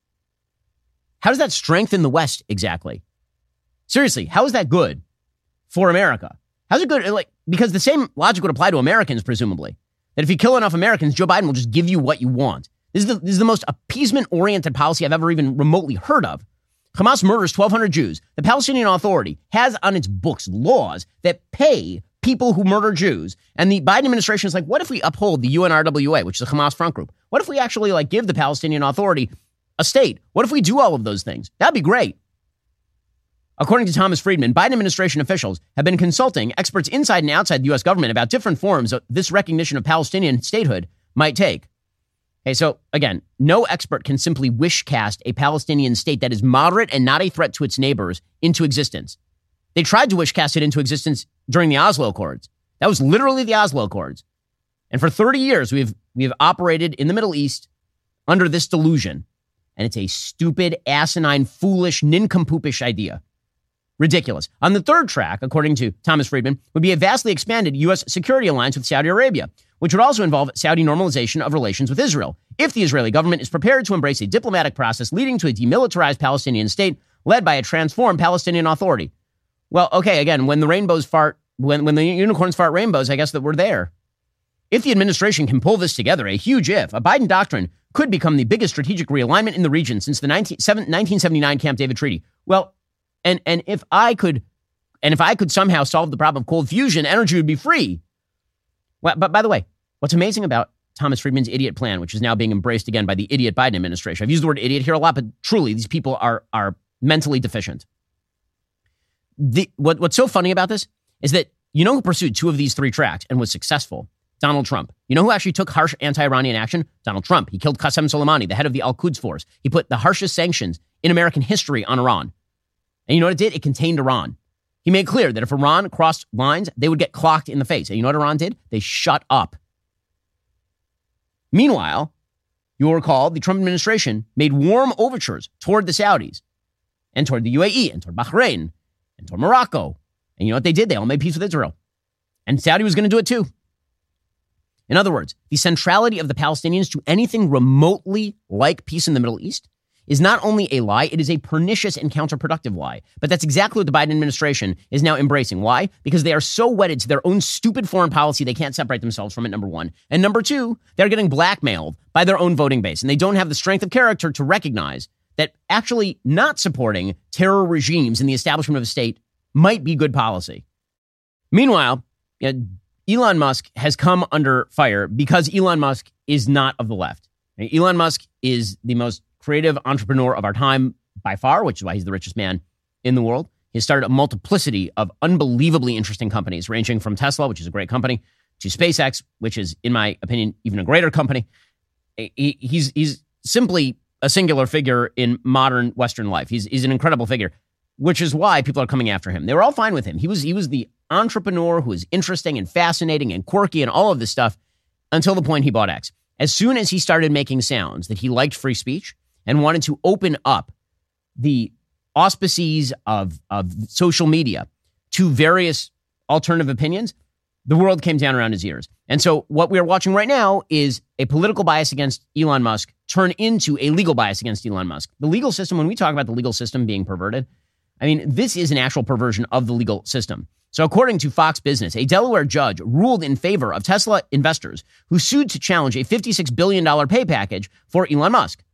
How does that strengthen the West exactly? Seriously, how is that good for America? How's it good? Like, because the same logic would apply to Americans, presumably. That if you kill enough Americans, Joe Biden will just give you what you want. This is the, this is the most appeasement-oriented policy I've ever even remotely heard of. Hamas murders twelve hundred Jews. The Palestinian Authority has on its books laws that pay people who murder Jews. And the Biden administration is like, what if we uphold the U N R W A, which is a Hamas front group? What if we actually like give the Palestinian Authority a state? What if we do all of those things? That'd be great. According to Thomas Friedman, Biden administration officials have been consulting experts inside and outside the U S government about different forms of this recognition of Palestinian statehood might take. Okay, so again, no expert can simply wish cast a Palestinian state that is moderate and not a threat to its neighbors into existence. They tried to wish cast it into existence during the Oslo Accords. That was literally the Oslo Accords. And for thirty years, we've we've operated in the Middle East under this delusion. And it's a stupid, asinine, foolish, nincompoopish idea. Ridiculous. On the third track, according to Thomas Friedman, would be a vastly expanded U S security alliance with Saudi Arabia, which would also involve Saudi normalization of relations with Israel, if the Israeli government is prepared to embrace a diplomatic process leading to a demilitarized Palestinian state led by a transformed Palestinian Authority. Well, okay, again, when the rainbows fart, when, when the unicorns fart rainbows, I guess that we're there. If the administration can pull this together, a huge if, a Biden doctrine could become the biggest strategic realignment in the region since the nineteen seventy-nine Camp David Treaty. Well, and and if I could, and if I could somehow solve the problem of cold fusion, energy would be free. Well, but by the way, what's amazing about Thomas Friedman's idiot plan, which is now being embraced again by the idiot Biden administration. I've used the word idiot here a lot, but truly, these people are are mentally deficient. The what what's so funny about this is that you know who pursued two of these three tracks and was successful? Donald Trump. You know who actually took harsh anti-Iranian action? Donald Trump. He killed Qasem Soleimani, the head of the Al-Quds Force. He put the harshest sanctions in American history on Iran. And you know what it did? It contained Iran. He made clear that if Iran crossed lines, they would get clocked in the face. And you know what Iran did? They shut up. Meanwhile, you'll recall the Trump administration made warm overtures toward the Saudis and toward the U A E and toward Bahrain and toward Morocco. And you know what they did? They all made peace with Israel. And Saudi was going to do it too. In other words, the centrality of the Palestinians to anything remotely like peace in the Middle East is not only a lie, it is a pernicious and counterproductive lie. But that's exactly what the Biden administration is now embracing. Why? Because they are so wedded to their own stupid foreign policy, they can't separate themselves from it, number one. And number two, they're getting blackmailed by their own voting base. And they don't have the strength of character to recognize that actually not supporting terror regimes in the establishment of a state might be good policy. Meanwhile, you know, Elon Musk has come under fire because Elon Musk is not of the left. Elon Musk is the most creative entrepreneur of our time by far, which is why he's the richest man in the world. He has started a multiplicity of unbelievably interesting companies, ranging from Tesla, which is a great company, to SpaceX, which is, in my opinion, even a greater company. He, he's he's simply a singular figure in modern Western life. He's he's an incredible figure, which is why people are coming after him. They were all fine with him. He was he was the entrepreneur who was interesting and fascinating and quirky and all of this stuff until the point he bought X. As soon as he started making sounds that he liked free speech and wanted to open up the auspices of, of social media to various alternative opinions, the world came down around his ears. And so what we are watching right now is a political bias against Elon Musk turn into a legal bias against Elon Musk. The legal system, when we talk about the legal system being perverted, I mean, this is an actual perversion of the legal system. So according to Fox Business, a Delaware judge ruled in favor of Tesla investors who sued to challenge a fifty-six billion dollars pay package for Elon Musk.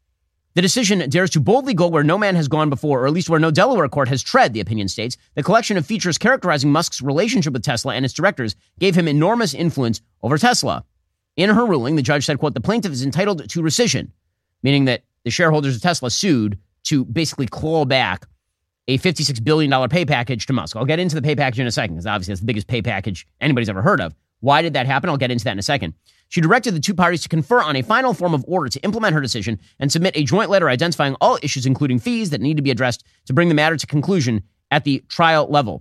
The decision dares to boldly go where no man has gone before, or at least where no Delaware court has tread, the opinion states. The collection of features characterizing Musk's relationship with Tesla and its directors gave him enormous influence over Tesla. In her ruling, the judge said, quote, the plaintiff is entitled to rescission, meaning that the shareholders of Tesla sued to basically claw back a fifty-six billion dollars pay package to Musk. I'll get into the pay package in a second, because obviously that's the biggest pay package anybody's ever heard of. Why did that happen? I'll get into that in a second. She directed the two parties to confer on a final form of order to implement her decision and submit a joint letter identifying all issues, including fees, that need to be addressed to bring the matter to conclusion at the trial level.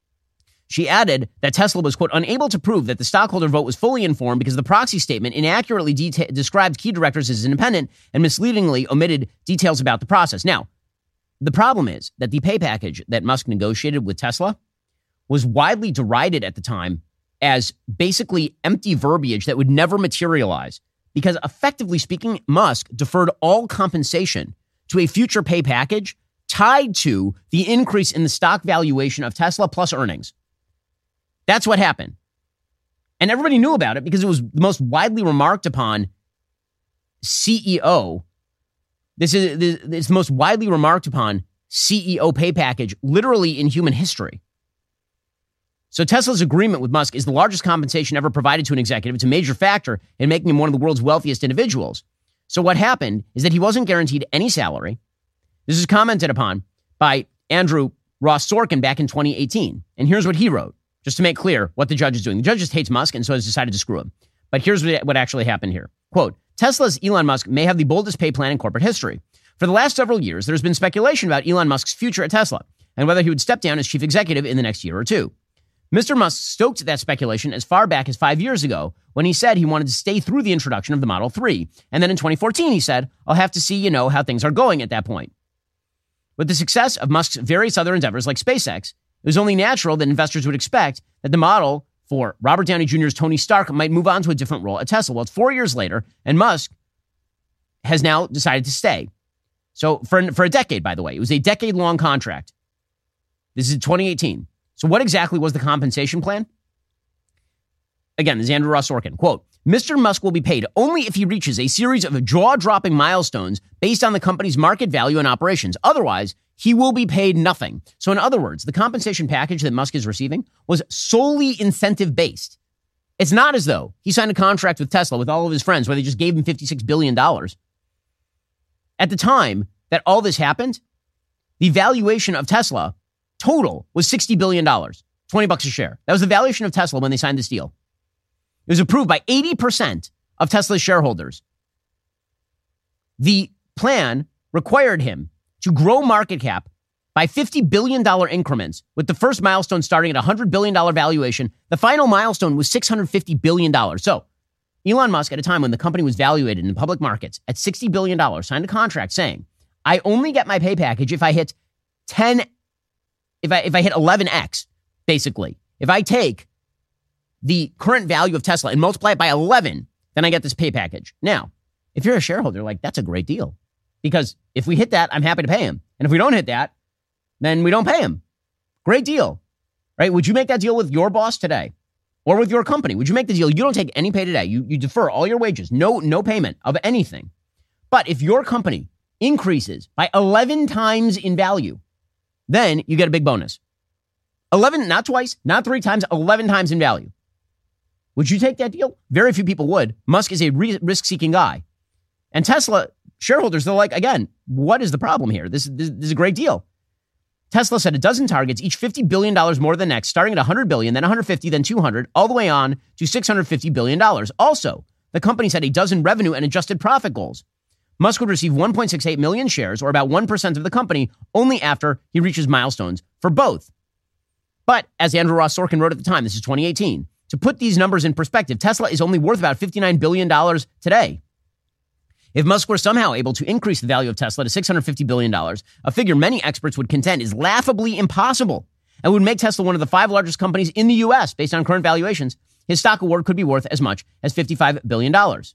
She added that Tesla was, quote, unable to prove that the stockholder vote was fully informed because the proxy statement inaccurately deta- described key directors as independent and misleadingly omitted details about the process. Now, the problem is that the pay package that Musk negotiated with Tesla was widely derided at the time as basically empty verbiage that would never materialize because, effectively speaking, Musk deferred all compensation to a future pay package tied to the increase in the stock valuation of Tesla plus earnings. That's what happened. And everybody knew about it because it was the most widely remarked upon C E O. This is, this is the most widely remarked upon C E O pay package literally in human history. So Tesla's agreement with Musk is the largest compensation ever provided to an executive. It's a major factor in making him one of the world's wealthiest individuals. So what happened is that he wasn't guaranteed any salary. This is commented upon by Andrew Ross Sorkin back in twenty eighteen. And here's what he wrote, just to make clear what the judge is doing. The judge just hates Musk and so has decided to screw him. But here's what actually happened here. Quote, Tesla's Elon Musk may have the boldest pay plan in corporate history. For the last several years, there's been speculation about Elon Musk's future at Tesla and whether he would step down as chief executive in the next year or two. Mister Musk stoked that speculation as far back as five years ago when he said he wanted to stay through the introduction of the Model three. And then in twenty fourteen, he said, I'll have to see, you know, how things are going at that point. With the success of Musk's various other endeavors like SpaceX, it was only natural that investors would expect that the model for Robert Downey Junior's Tony Stark might move on to a different role at Tesla. Well, it's four years later, and Musk has now decided to stay. So for, for a decade, by the way, it was a decade-long contract. This is twenty eighteen. So what exactly was the compensation plan? Again, this is Andrew Ross Sorkin. Quote, Mister Musk will be paid only if he reaches a series of jaw-dropping milestones based on the company's market value and operations. Otherwise, he will be paid nothing. So in other words, the compensation package that Musk is receiving was solely incentive-based. It's not as though he signed a contract with Tesla with all of his friends where they just gave him fifty-six billion dollars. At the time that all this happened, the valuation of Tesla total was sixty billion dollars. twenty bucks a share. That was the valuation of Tesla when they signed this deal. It was approved by eighty percent of Tesla's shareholders. The plan required him to grow market cap by fifty billion dollars increments, with the first milestone starting at a one hundred billion dollars valuation. The final milestone was six hundred fifty billion dollars. So Elon Musk, at a time when the company was valuated in the public markets at sixty billion dollars, signed a contract saying, I only get my pay package if I hit ten, if I, if I hit eleven x, basically. If I take the current value of Tesla and multiply it by eleven, then I get this pay package. Now, if you're a shareholder, like, that's a great deal. Because if we hit that, I'm happy to pay him. And if we don't hit that, then we don't pay him. Great deal, right? Would you make that deal with your boss today or with your company? Would you make the deal? You don't take any pay today. You, you defer all your wages, no, no payment of anything. But if your company increases by eleven times in value, then you get a big bonus. eleven, not twice, not three times, eleven times in value. Would you take that deal? Very few people would. Musk is a re- risk-seeking guy. And Tesla shareholders, they're like, again, what is the problem here? This, this, this is a great deal. Tesla set a dozen targets, each fifty billion dollars more than next, starting at one hundred billion dollars, then one hundred fifty, then two hundred, all the way on to six hundred fifty billion dollars. Also, the company set a dozen revenue and adjusted profit goals. Musk would receive one point six eight million shares, or about one percent of the company, only after he reaches milestones for both. But as Andrew Ross Sorkin wrote at the time, this is twenty eighteen, to put these numbers in perspective, Tesla is only worth about fifty-nine billion dollars today. If Musk were somehow able to increase the value of Tesla to six hundred fifty billion dollars, a figure many experts would contend is laughably impossible and would make Tesla one of the five largest companies in the U S based on current valuations, his stock award could be worth as much as fifty-five billion dollars.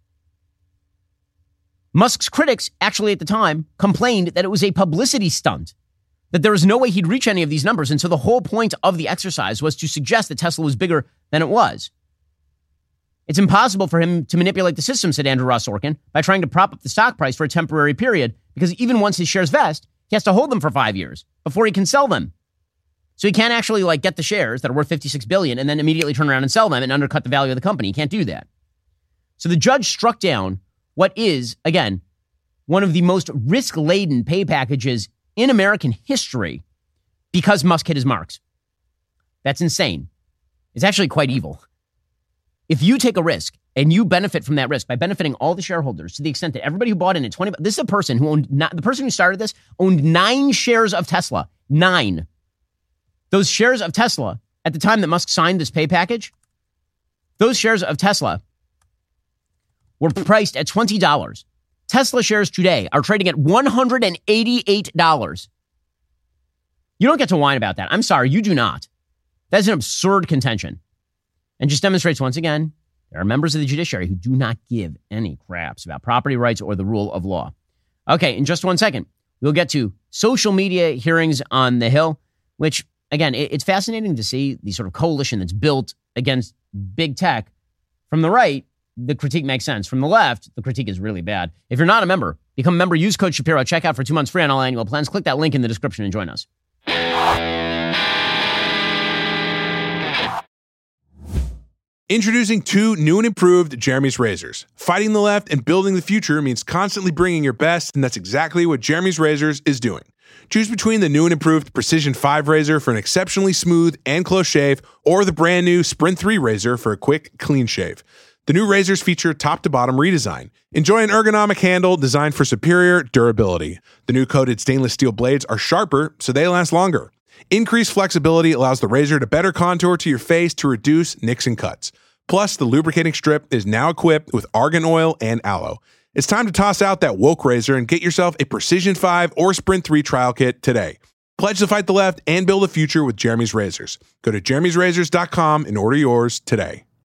Musk's critics actually at the time complained that it was a publicity stunt, that there was no way he'd reach any of these numbers. And so the whole point of the exercise was to suggest that Tesla was bigger than it was. It's impossible for him to manipulate the system, said Andrew Ross Sorkin, by trying to prop up the stock price for a temporary period, because even once his shares vest, he has to hold them for five years before he can sell them. So he can't actually like get the shares that are worth fifty-six billion dollars and then immediately turn around and sell them and undercut the value of the company. He can't do that. So the judge struck down what is, again, one of the most risk-laden pay packages in American history because Musk hit his marks. That's insane. It's actually quite evil. If you take a risk and you benefit from that risk by benefiting all the shareholders to the extent that everybody who bought in at twenty, this is a person who owned, not, the person who started this owned nine shares of Tesla. Nine. Those shares of Tesla at the time that Musk signed this pay package, those shares of Tesla were priced at twenty dollars. Tesla shares today are trading at one hundred eighty-eight dollars. You don't get to whine about that. I'm sorry, you do not. That's an absurd contention. And just demonstrates once again, there are members of the judiciary who do not give any craps about property rights or the rule of law. Okay, in just one second, we'll get to social media hearings on the Hill, which, again, it's fascinating to see the sort of coalition that's built against big tech. From the right, the critique makes sense. From the left, the critique is really bad. If you're not a member, become a member, use code Shapiro, check out for two months free on all annual plans. Click that link in the description and join us. Introducing two new and improved Jeremy's razors. Fighting the left and building the future means constantly bringing your best, and that's exactly what Jeremy's Razors is doing. Choose between the new and improved Precision five razor for an exceptionally smooth and close shave, or the brand new Sprint three razor for a quick, clean shave. The new razors feature top-to-bottom redesign. Enjoy an ergonomic handle designed for superior durability. The new coated stainless steel blades are sharper, so they last longer. Increased flexibility allows the razor to better contour to your face to reduce nicks and cuts. Plus, the lubricating strip is now equipped with argan oil and aloe. It's time to toss out that woke razor and get yourself a Precision five or Sprint three trial kit today. Pledge to fight the left and build a future with Jeremy's Razors. Go to jeremy's razors dot com and order yours today.